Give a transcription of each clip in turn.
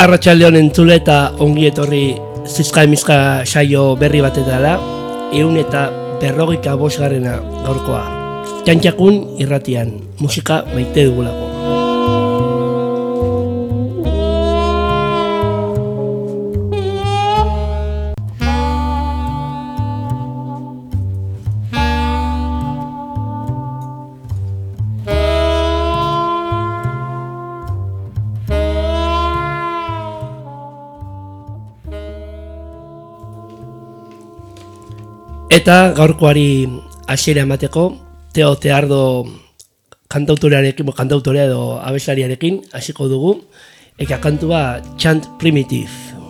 Arratsaldeon entzule eta ongi etorri zizka emizka saio berri batetara, 150. gaurkoa. Txantxakun irratian, musika maite dugulako. Eta gaurkoari hasiera emateko, Teo Teardo kantautorea edo abeslariarekin hasiko dugu, eka kantua Chant Primitive.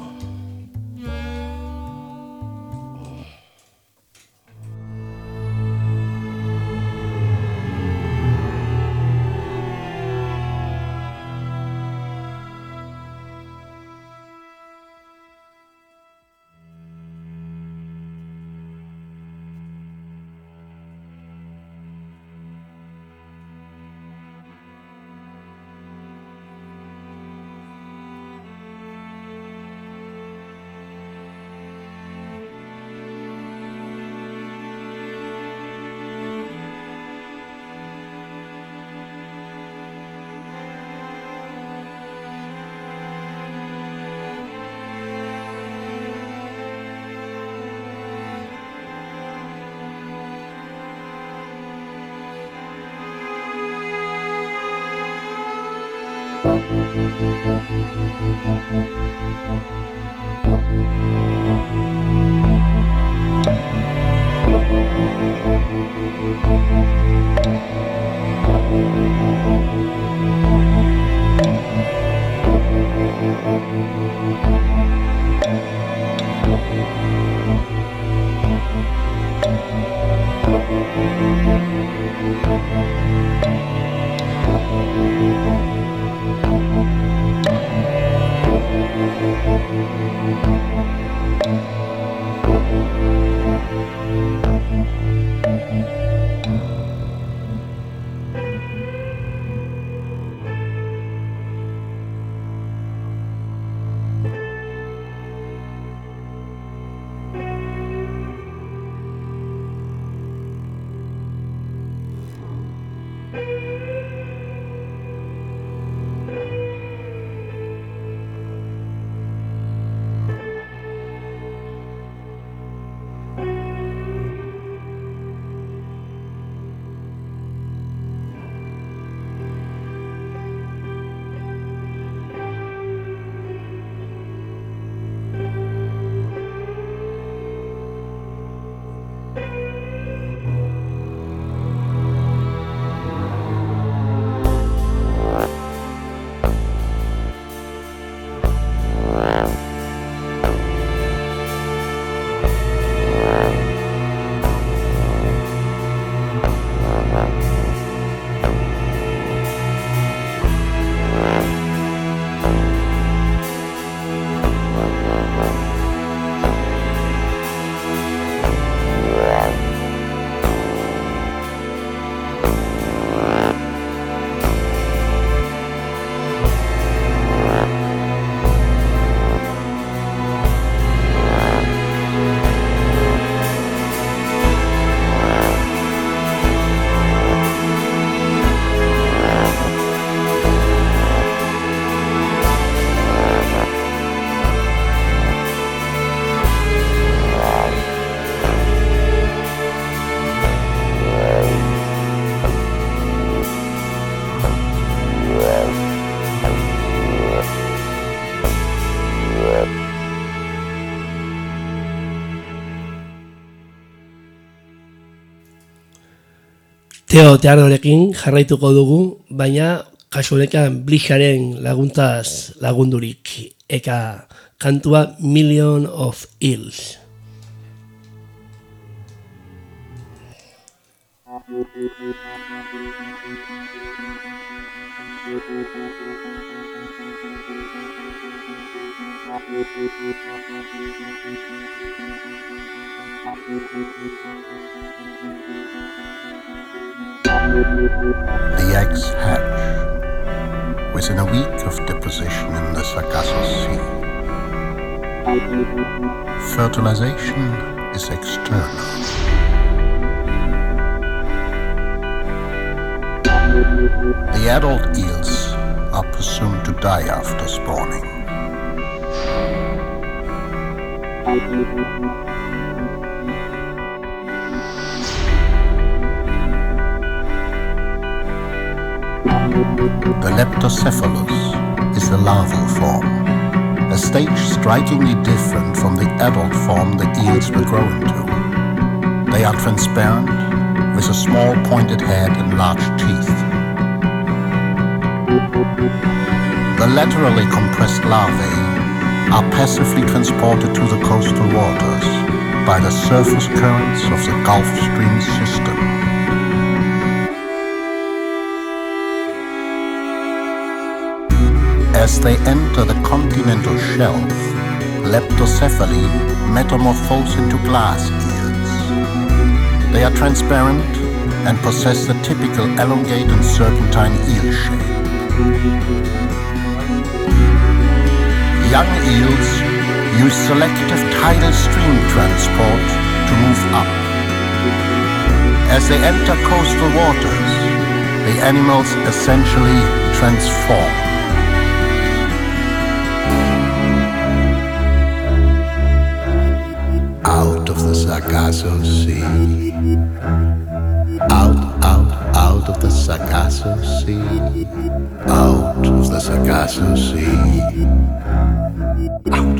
Teo Teardorekin jarraituko dugu, baina kasu honetan Blixaren laguntzaz lagundurik, eka kantua Million of Hills. The eggs hatch within a week of deposition in the Sargasso Sea. Fertilization is external. The adult eels are presumed to die after spawning. The Leptocephalus is the larval form, a stage strikingly different from the adult form the eels will grow into. They are transparent, with a small pointed head and large teeth. The laterally compressed larvae are passively transported to the coastal waters by the surface currents of the Gulf Stream system. As they enter the continental shelf, leptocephali metamorphose into glass eels. They are transparent and possess the typical elongate and serpentine eel shape. Young eels use selective tidal stream transport to move up. As they enter coastal waters, the animals essentially transform. Out of the Sargasso Sea. Out of the Sargasso Sea. Out of the Sargasso Sea. Out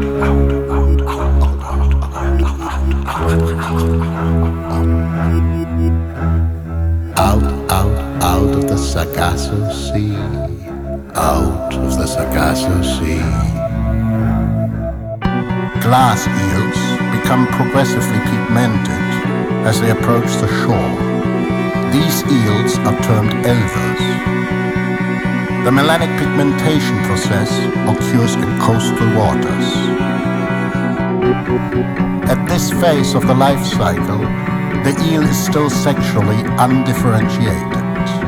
of the Sargasso Sea. Out of the Sargasso Sea. Glass eels become progressively pigmented as they approach the shore. These eels are termed elvers. The melanic pigmentation process occurs in coastal waters. At this phase of the life cycle, the eel is still sexually undifferentiated.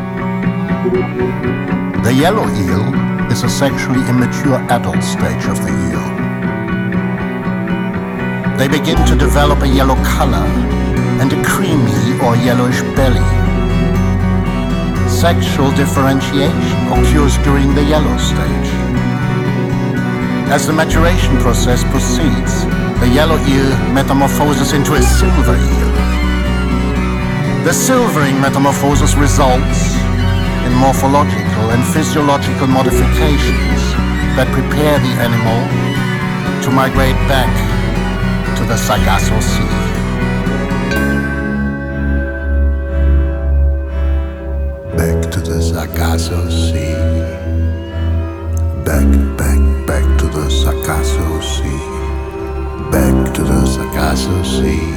The yellow eel is a sexually immature adult stage of the eel. They begin to develop a yellow color and a creamy or yellowish belly. Sexual differentiation occurs during the yellow stage. As the maturation process proceeds, the yellow eel metamorphoses into a silver eel. The silvering metamorphosis results in morphological and physiological modifications that prepare the animal to migrate back to the Sargasso Sea. Back to the Sargasso Sea. Back to the Sargasso Sea. Back to the Sargasso Sea.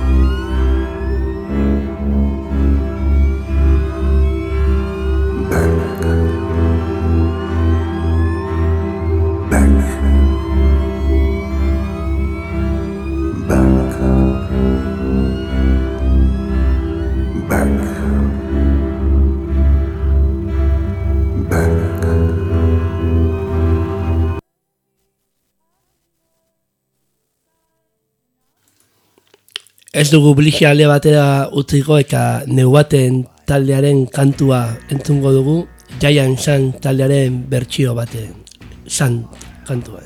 Ez dugu Bligia alde batera utziko eta Neubaten taldearen kantua entzungo dugu, Jaian San taldearen bertsio baten, San kantuan.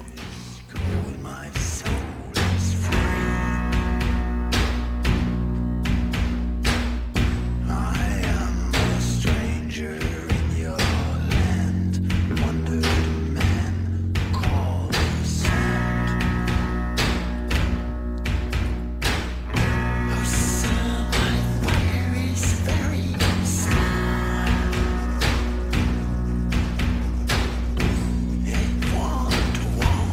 Want to walk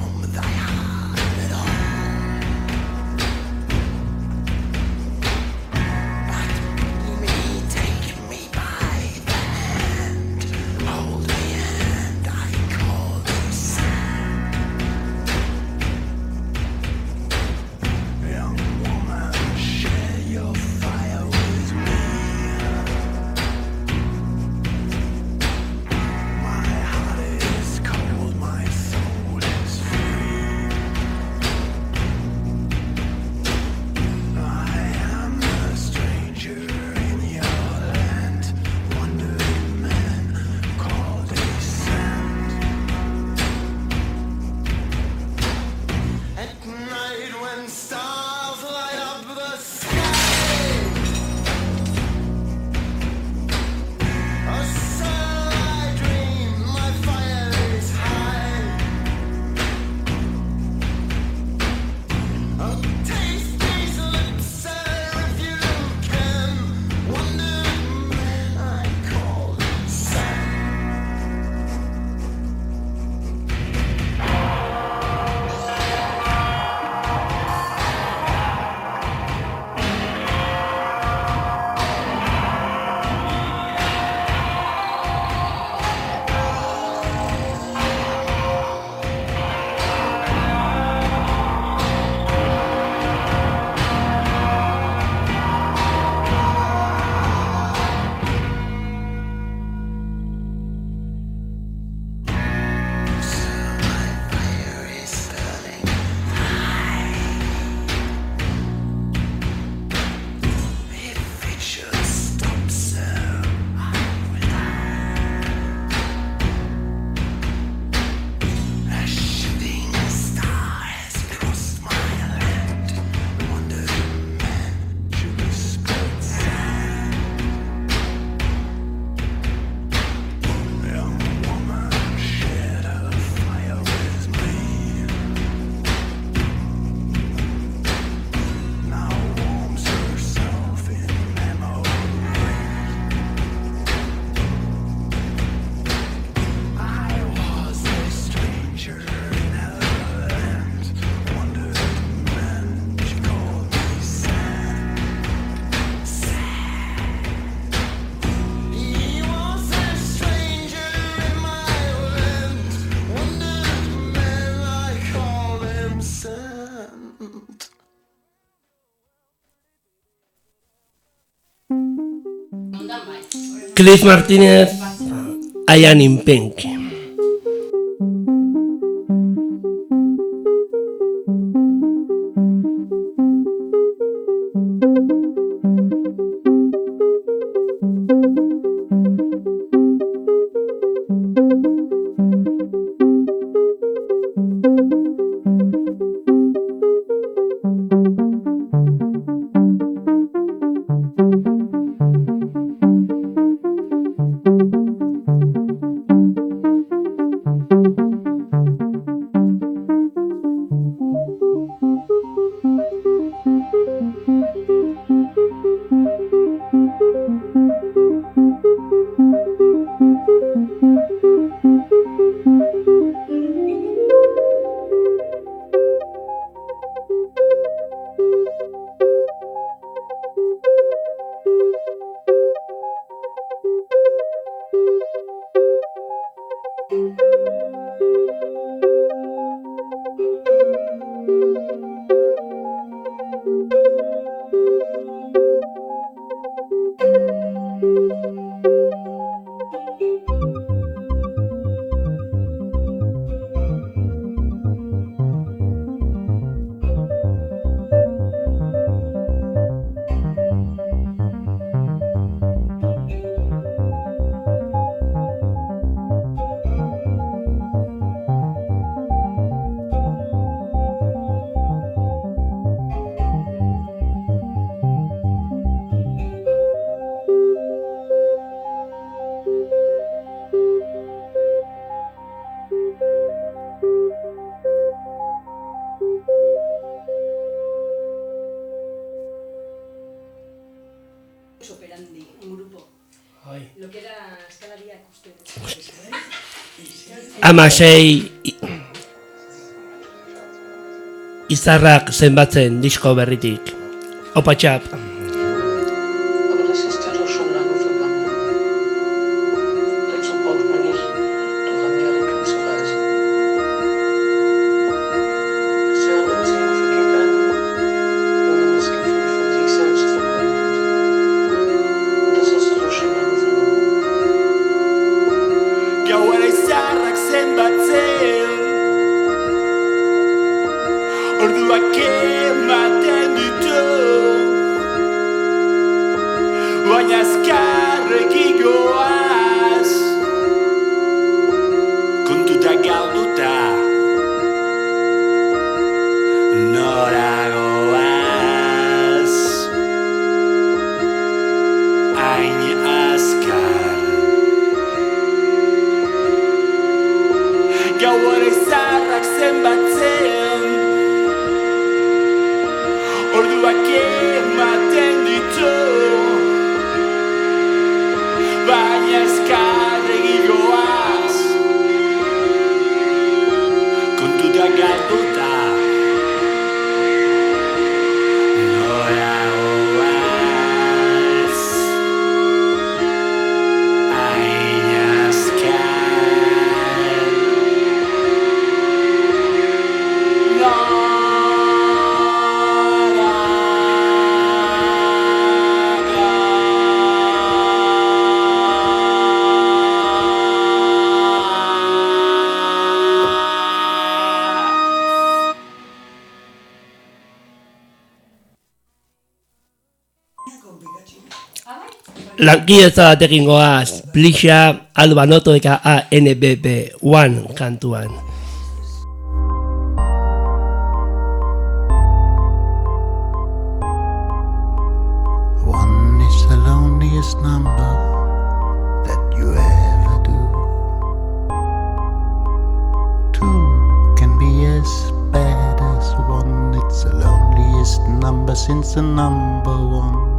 Cliff Martinez, I Am in Pink. Operandi, un grupo. Lo que era escalaría usted. Amasei izarrak zenbatzen disko berritik. Opa txap. Lankidetza batekin goaz, Plisha, Albanoto eka ANBB1 kantuan. One is the loneliest number that you ever do. Two can be as bad as one. It's the loneliest number since the number one.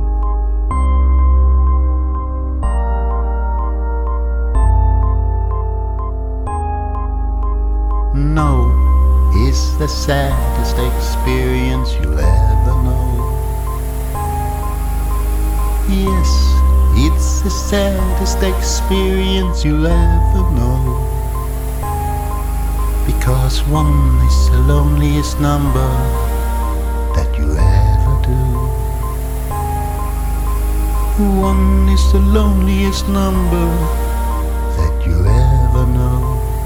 No is the saddest experience you'll ever know. Yes, it's the saddest experience you'll ever know. Because one is the loneliest number that you ever do. One is the loneliest number that you ever know.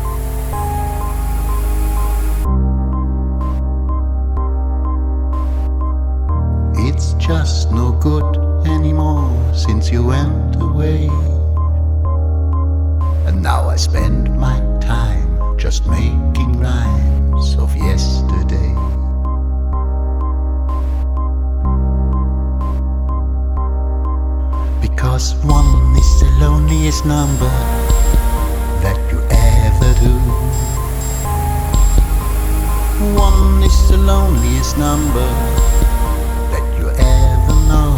It's just no good anymore since you went away. And now I spend my time just making rhymes of yesterday. Because one is the loneliest number that you ever do. One is the loneliest number that you ever know.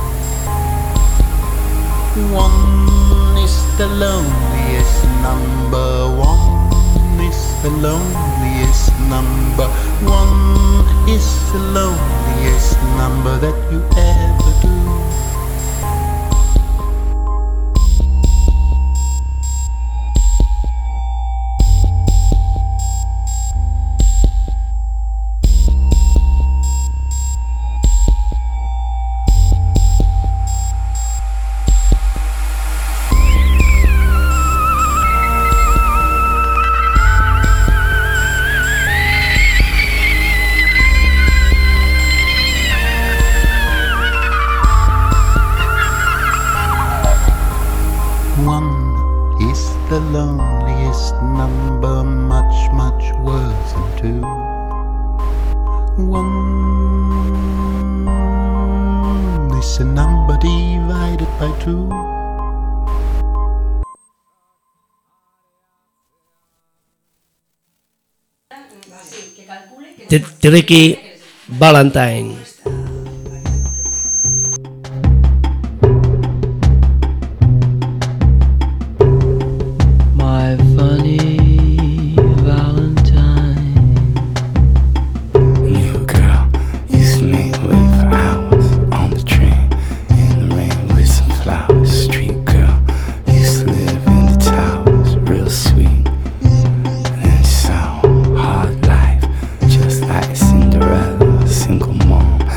One is the loneliest number. One is the loneliest number. One is the loneliest number that you ever do. The loneliest number, much, much worse than two. One is a number divided by two. Ricky Valentine. Cinderella, single mom.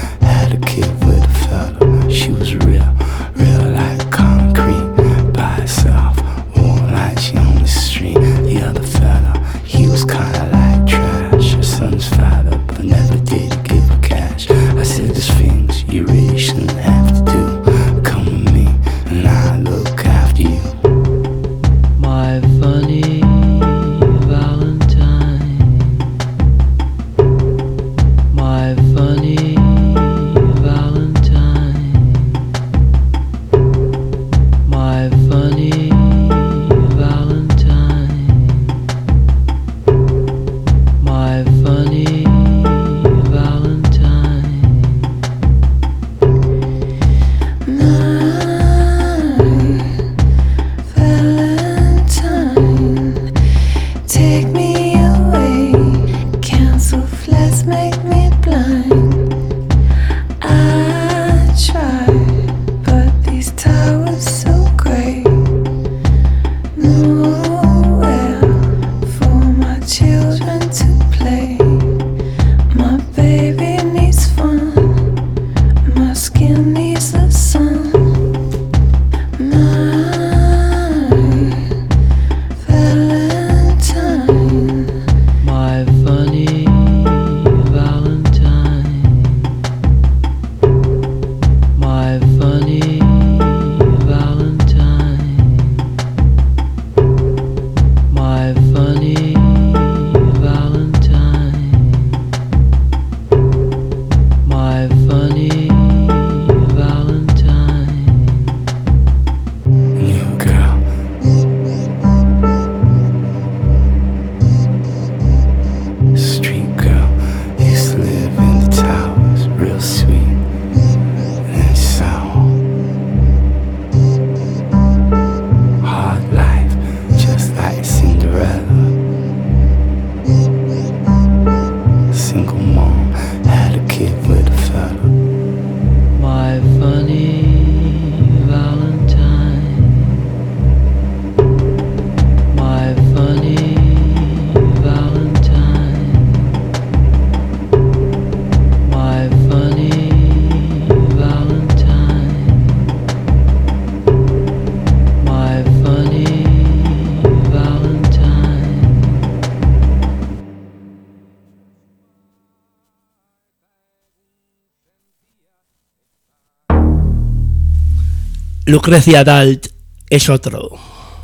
Lucrecia Dalt es otro.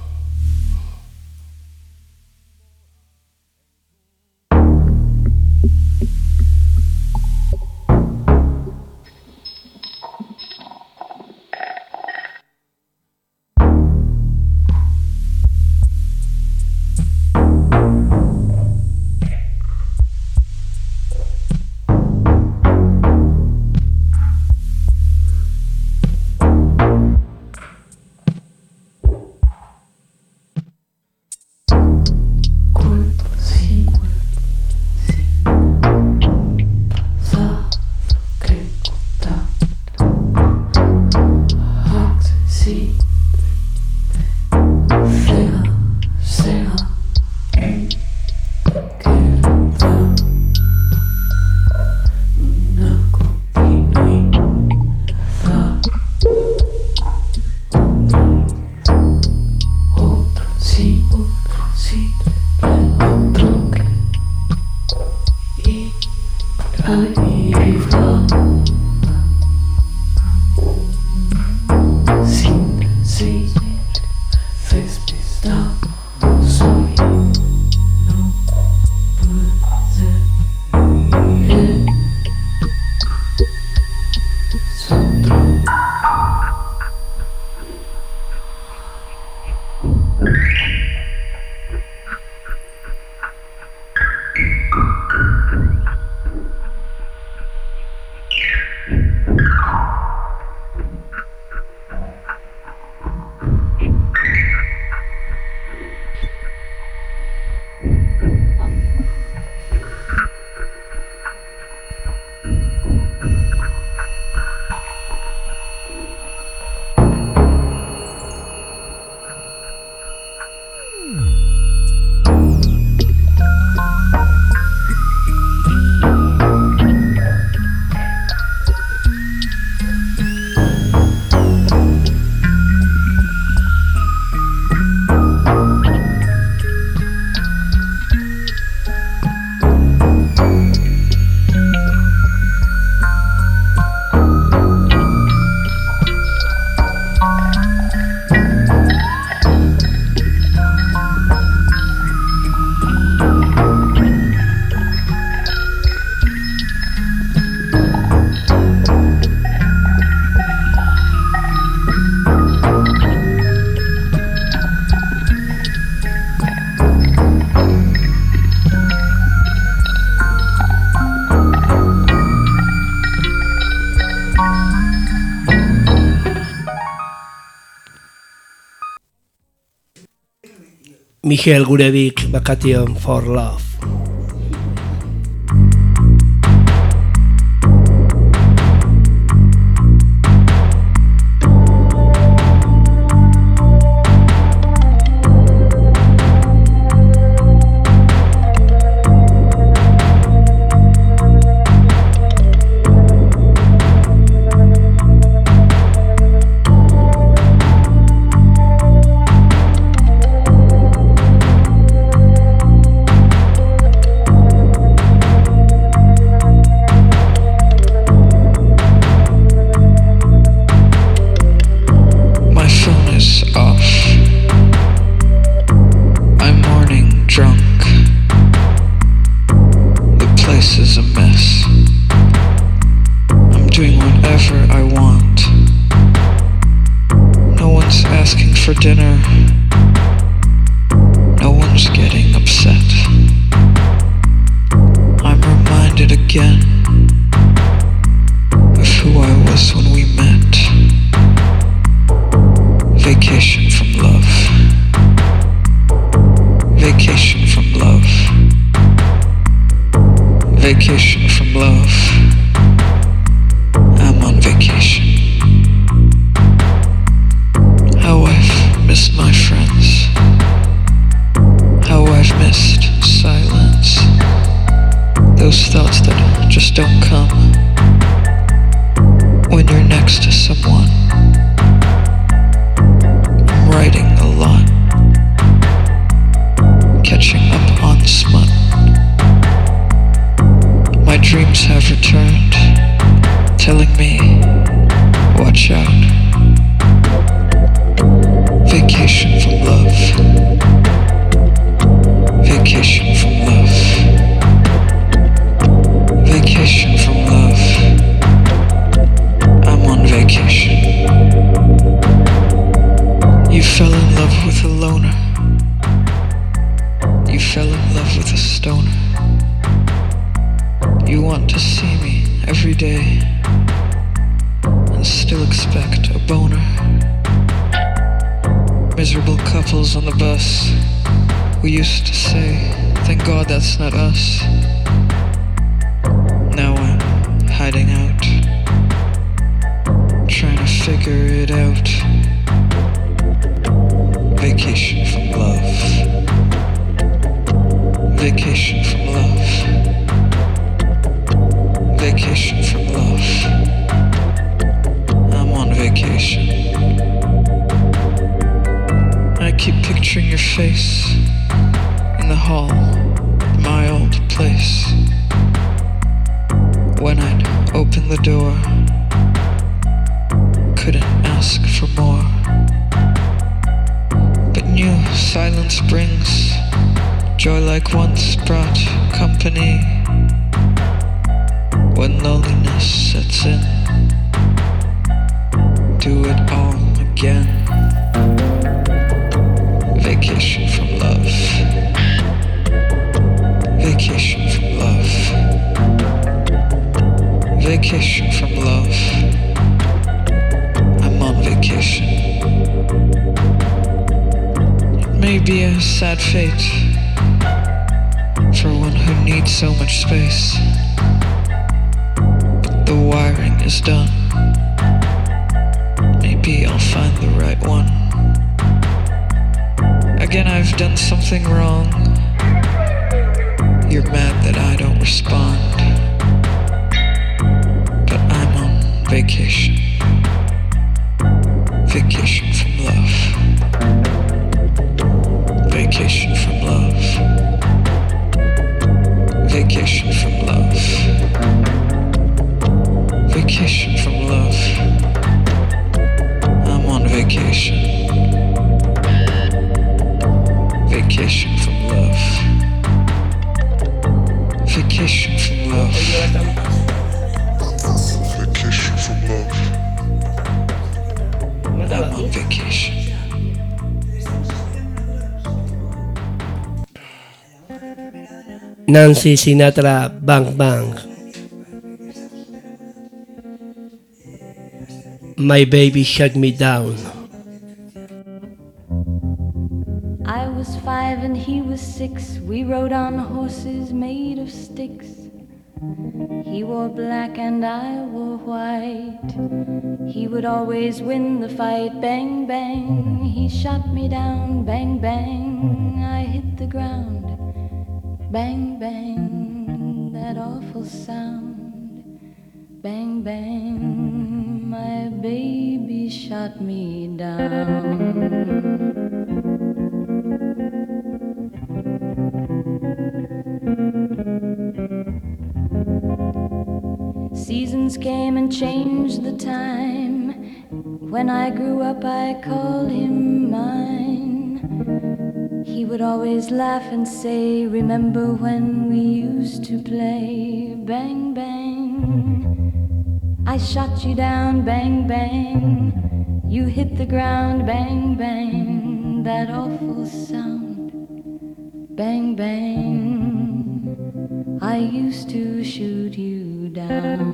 Michael Gurevik Vacation for Love. Have returned, telling me, watch out. love with a loner. You fell in love with a stoner. You want to see me every day and still expect a boner. Miserable couples on the bus who used to say, thank God that's not us. Now I'm hiding out, trying to figure it out. Vacation from love. Vacation from love. Vacation from love. I'm on vacation. I keep picturing your face in the hall of my old place. When I'd open the door, couldn't ask for more. But new silence brings joy like once brought company. When loneliness sets in, do it all again. Vacation from love. Vacation from love. Vacation from love. I'm on vacation. It may be a sad fate for one who needs so much space, but the wiring is done. Maybe I'll find the right one. Again, I've done something wrong. You're mad that I don't respond, but I'm on vacation. Vacation from love. Vacation from love. Vacation from love. Vacation from love. I'm on vacation. Vacation from love. Vacation from love. Vacation from love. I'm on vacation. Nancy Sinatra, Bang Bang. My baby shut me down. I was 5 and he was 6. We rode on horses made of sticks. He wore black and I wore white. He would always win the fight. Bang, bang, he shot me down. Bang, bang, I hit the ground. Bang, bang, that awful sound. Bang, bang, my baby shot me down. Seasons came and changed the time. When I grew up I called him mine. He would always laugh and say, remember when we used to play? Bang, bang, I shot you down. Bang, bang, you hit the ground. Bang, bang, that awful sound. Bang, bang, I used to shoot you down.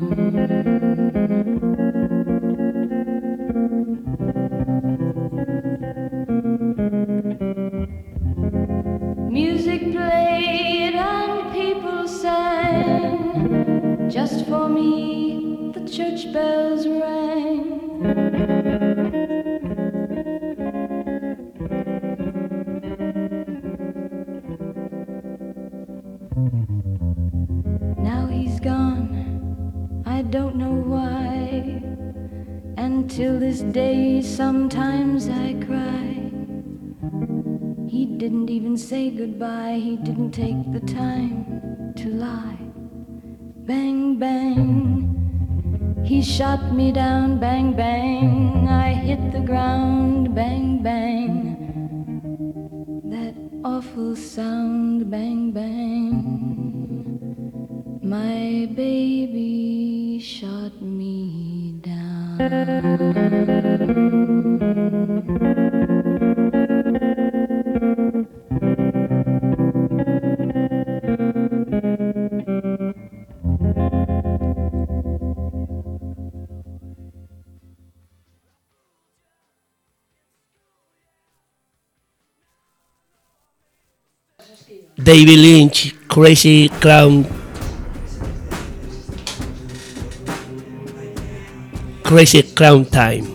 Music played and people sang. Just for me the church bells rang. Now he's gone, I don't know why. And till this day sometimes I cry. He didn't even say goodbye. He didn't take the time to lie. Bang, bang, he shot me down. Bang, bang, I hit the ground. Bang, bang, that awful sound. Bang, bang, my baby shot me down. David Lynch, Crazy Clown Time.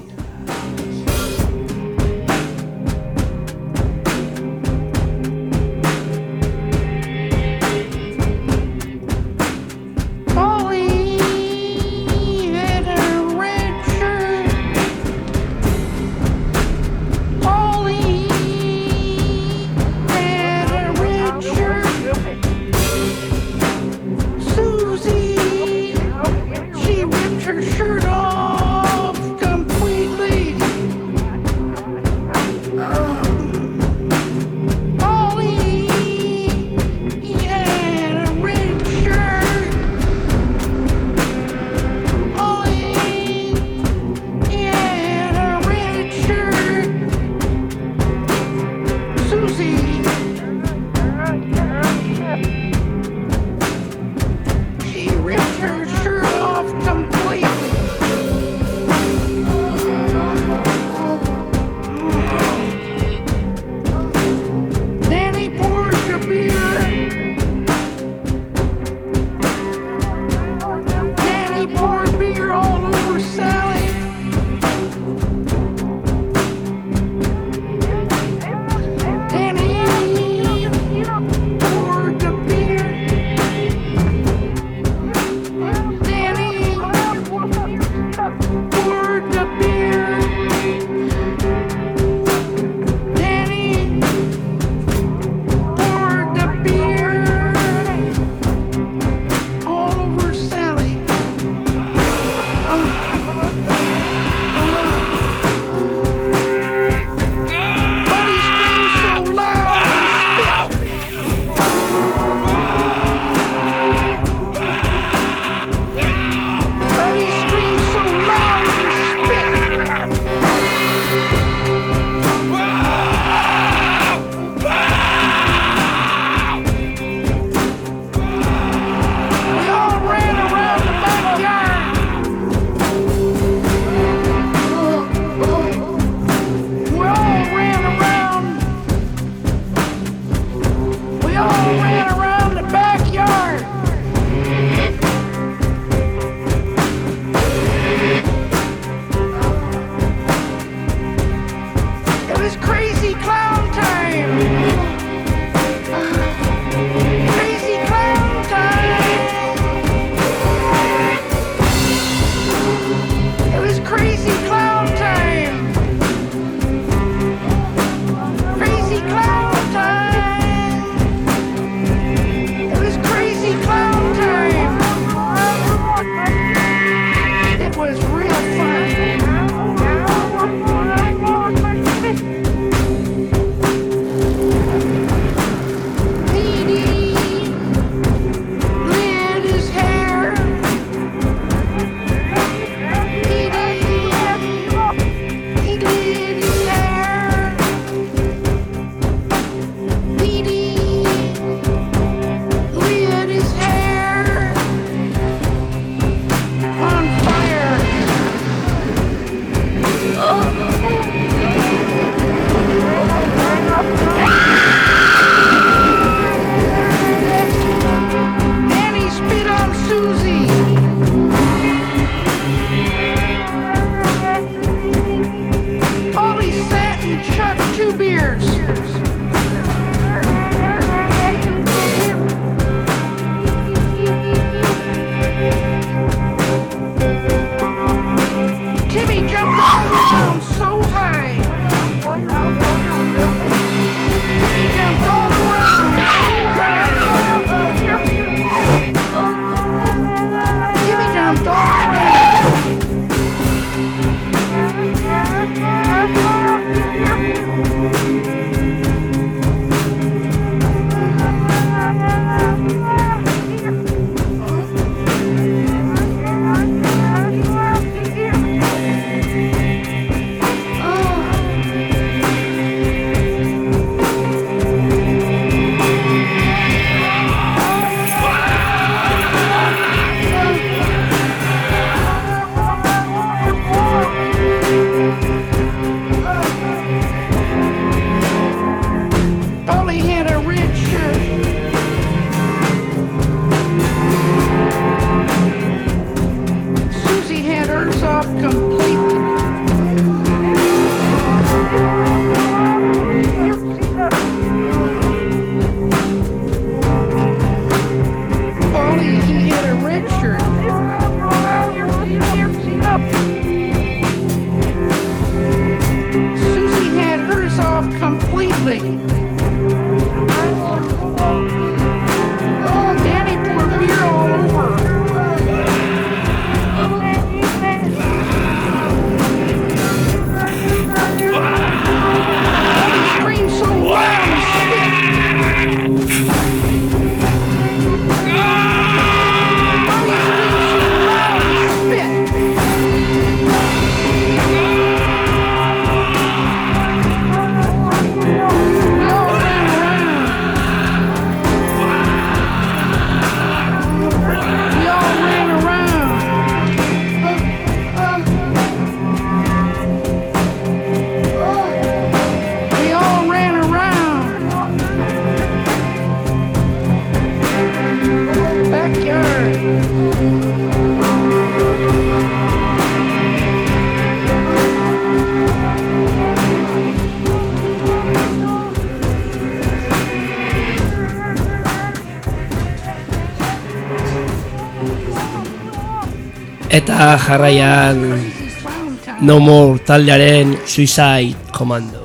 Eta jarraian No More taldearen Suicide Commando.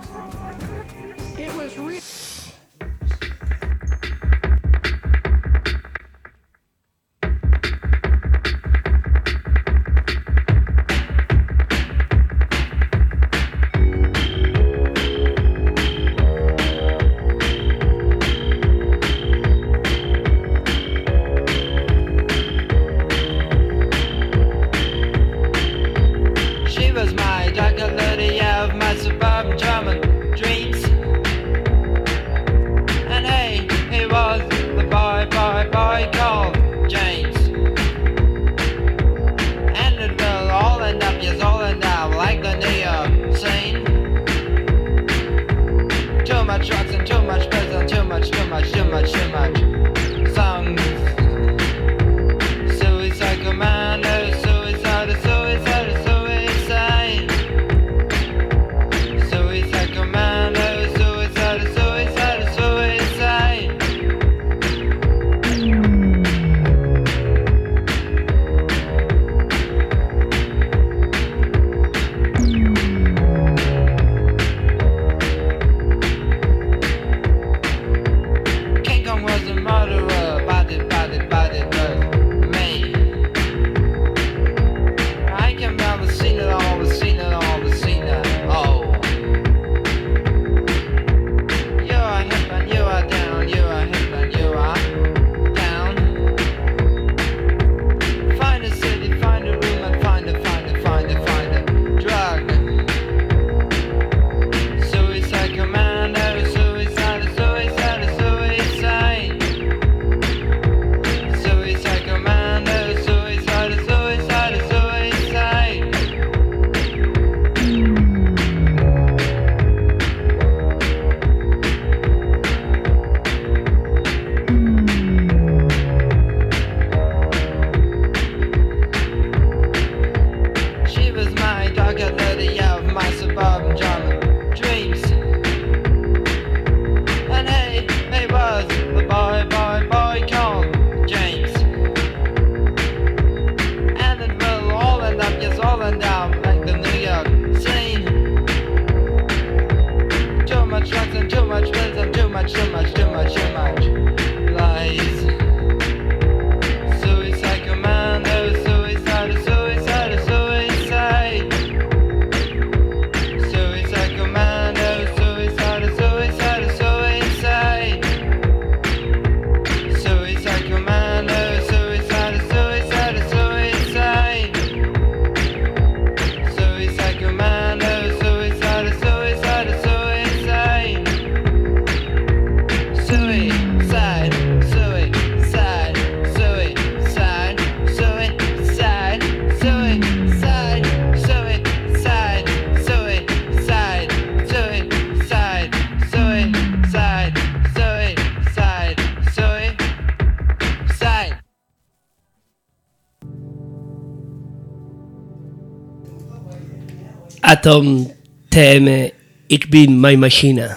Atom TM, ik bin mijn machine.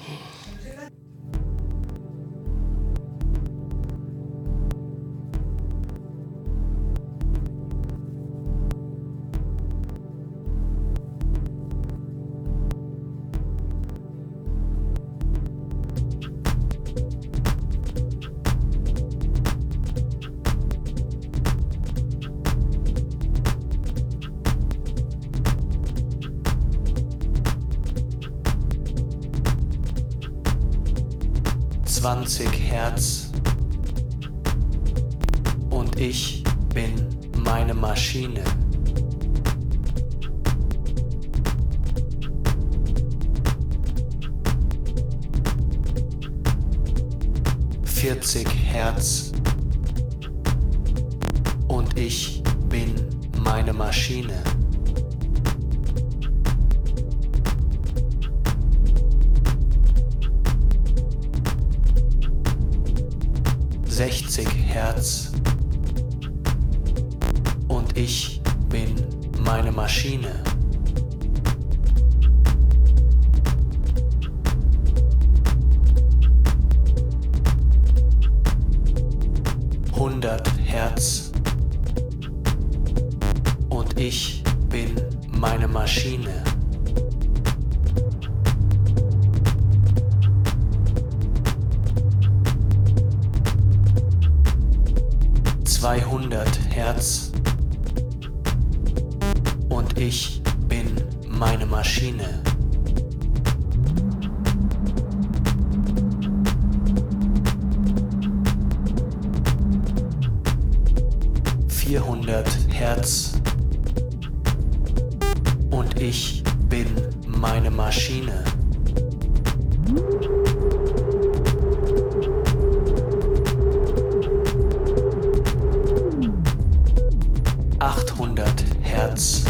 Hertz und ich bin meine Maschine. Hertz und ich bin meine Maschine. 60 Hertz und ich bin meine Maschine. 100 Hertz Herz. Und ich bin meine Maschine. Herz.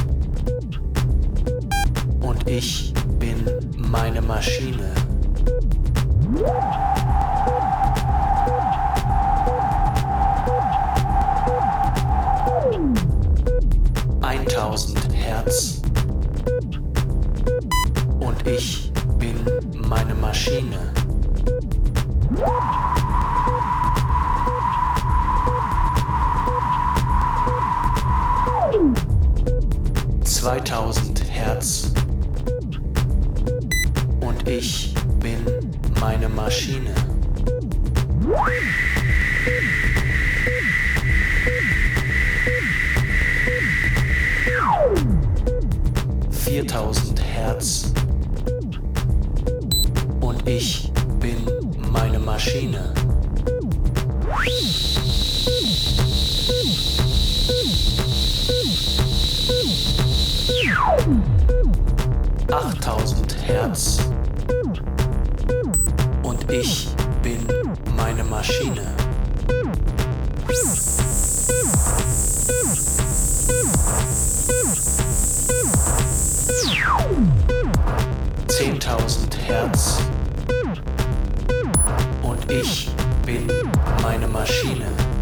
Und ich bin meine Maschine. 1000 Hertz. Und ich bin meine Maschine. 2000 Hertz. Und ich bin meine Maschine. 4000 Hertz. Und ich bin meine Maschine. 8000 Hertz. Und ich bin meine Maschine. 10.000 Hertz. Und ich bin meine Maschine.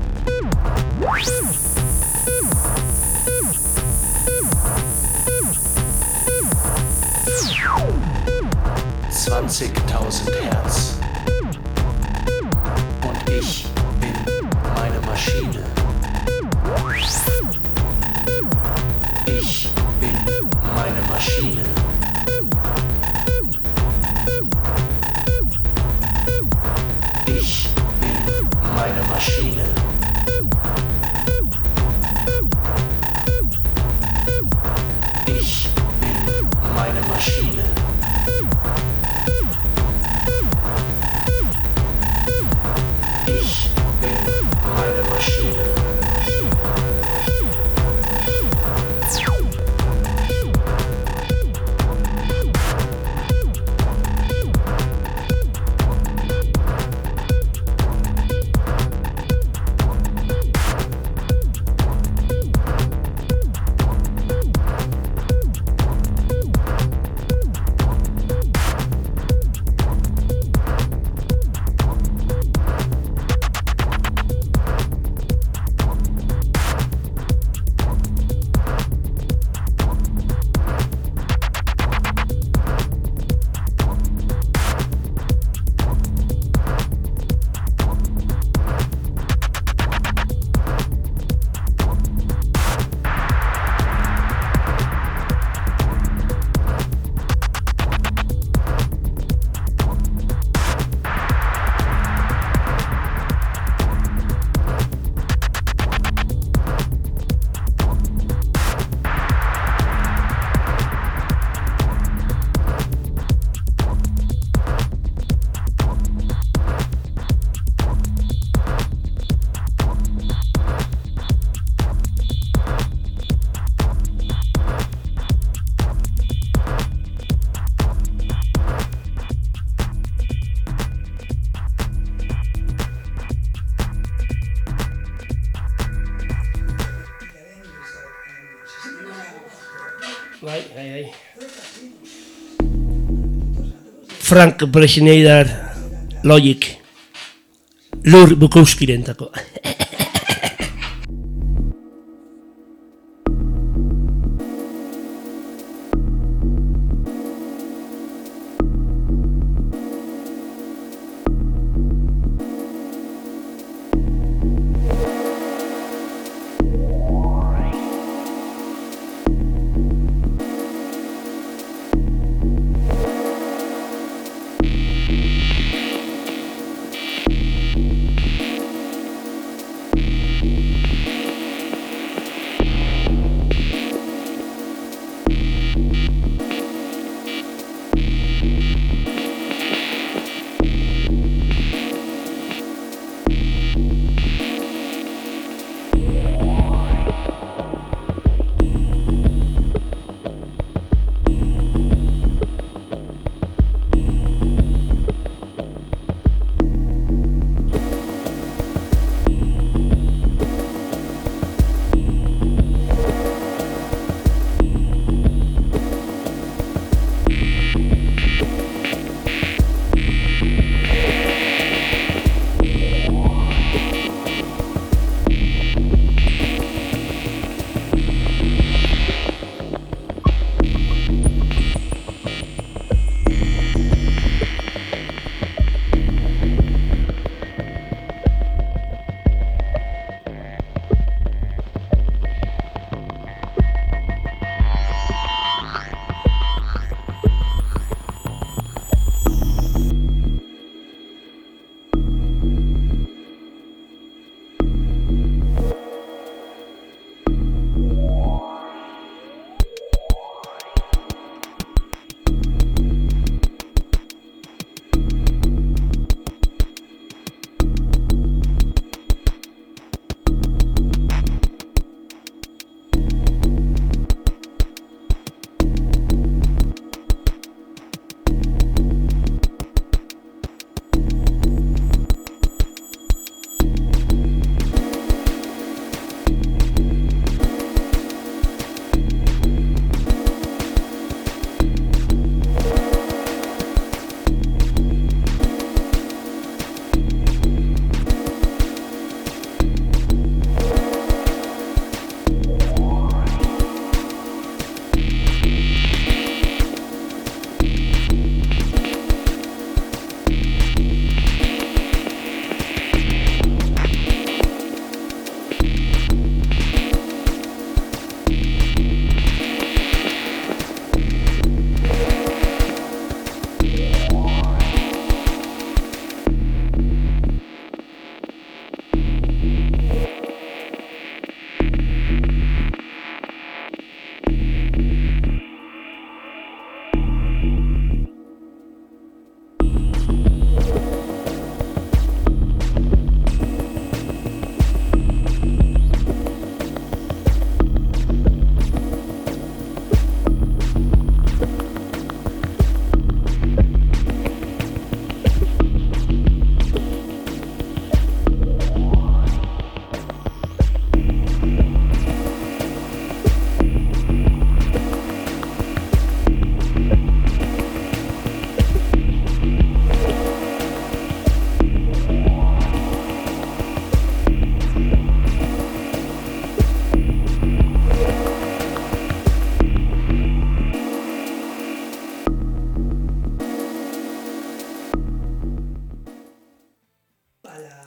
20.000 Hertz. Und ich bin meine Maschine. Ich bin meine Maschine. Ich bin meine Maschine. Ich bin meine Maschine. Ich bin meine Maschine. Frank Bresneider Logic Lur Bukowskirentako.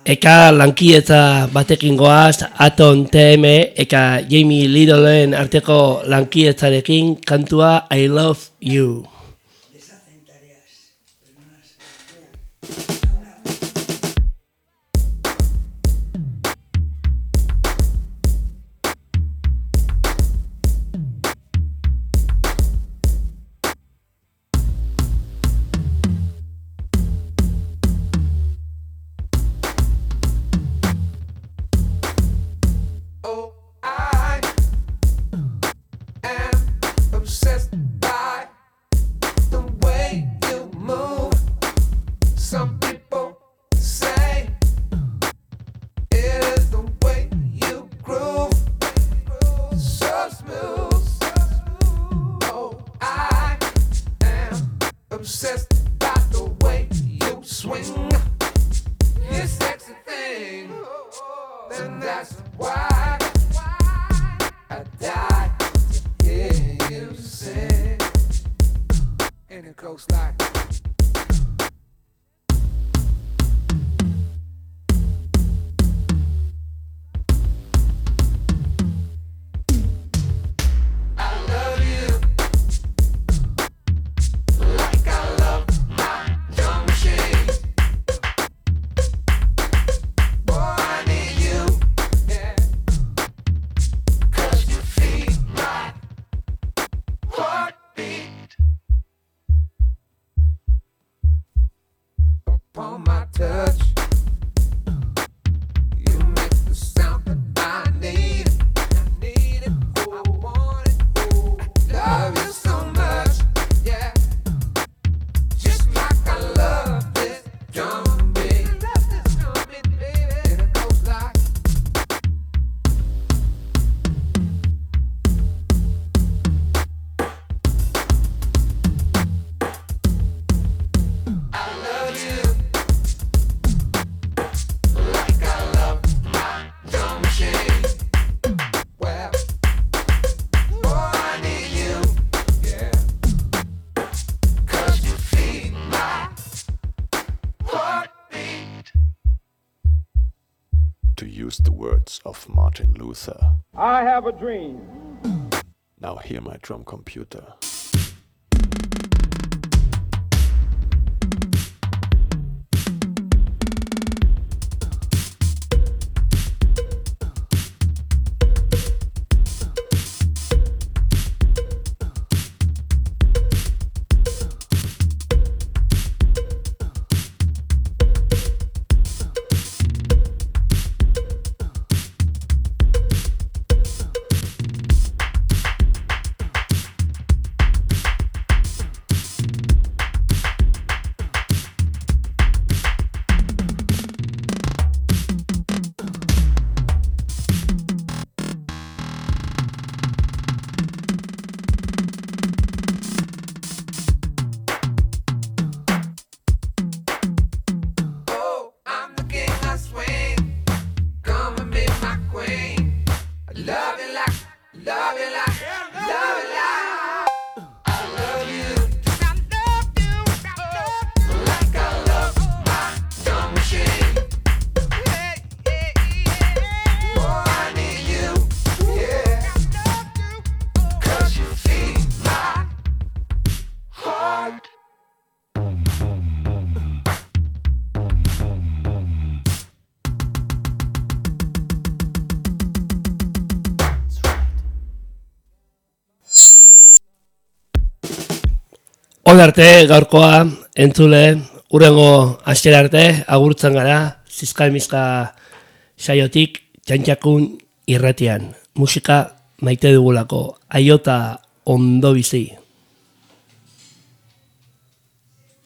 Eka lankieta batekin goaz, Atom TM eka Jamie Littleen arteko lankietarekin kantua I Love You. The words of Martin Luther. I have a dream. Now hear my drum computer. Hol arte gaurkoa, entzule, urrengo astera arte, agurtzen gara, zizkalmizka saiotik, txantxakun irratian. Musika maite dugulako, aiota ondo bizi.